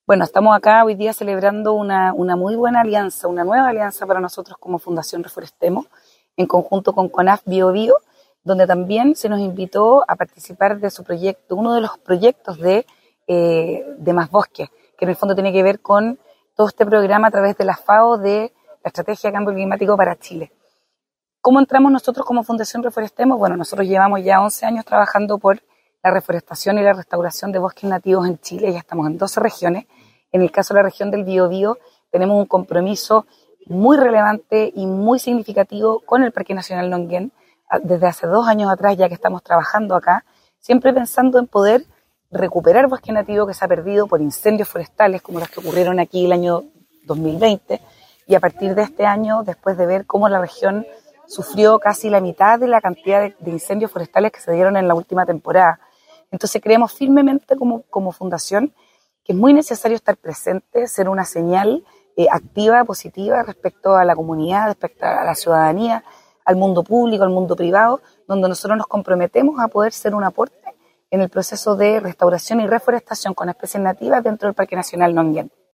Bueno, estamos acá hoy día celebrando una muy buena alianza, una nueva alianza para nosotros como Fundación Reforestemos, en conjunto con CONAF Bio Bio, donde también se nos invitó a participar de su proyecto, uno de los proyectos de Más Bosque, que en el fondo tiene que ver con todo este programa a través de la FAO de la Estrategia de Cambio Climático para Chile. ¿Cómo entramos nosotros como Fundación Reforestemos? Bueno, nosotros llevamos ya 11 años trabajando por la reforestación y la restauración de bosques nativos en Chile. Ya estamos en 12 regiones. En el caso de la región del Biobío, tenemos un compromiso muy relevante y muy significativo con el Parque Nacional Longuén, desde hace 2 años atrás ya que estamos trabajando acá, siempre pensando en poder recuperar bosque nativo que se ha perdido por incendios forestales como los que ocurrieron aquí el año 2020, y a partir de este año, después de ver cómo la región sufrió casi la mitad de la cantidad de incendios forestales que se dieron en la última temporada. Entonces creemos firmemente como fundación que es muy necesario estar presente, ser una señal activa, positiva respecto a la comunidad, respecto a la ciudadanía, al mundo público, al mundo privado, donde nosotros nos comprometemos a poder ser un aporte en el proceso de restauración y reforestación con especies nativas dentro del Parque Nacional Longuén.